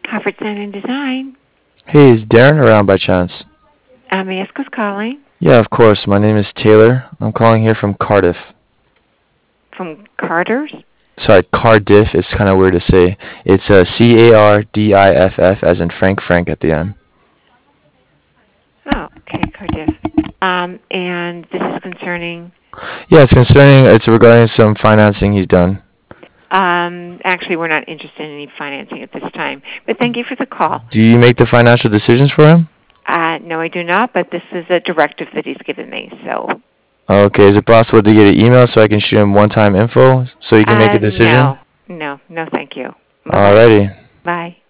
Comfort Design and Design. Hey, is Darren around by chance? May I ask who's calling? Yeah, of course. My name is Taylor. I'm calling here from Cardiff. From Carter's? Sorry, Cardiff. It's kind of weird to say. It's Cardiff as in Frank at the end. Oh, okay, Cardiff. And this is concerning. Yeah, it's regarding some financing he's done. Actually, we're not interested in any financing at this time. But thank you for the call. Do you make the financial decisions for him? No, I do not. But this is a directive that he's given me. So. Okay, is it possible to get an email so I can shoot him one-time info so he can make a decision? No, no, no. Thank you. Bye bye. Alrighty.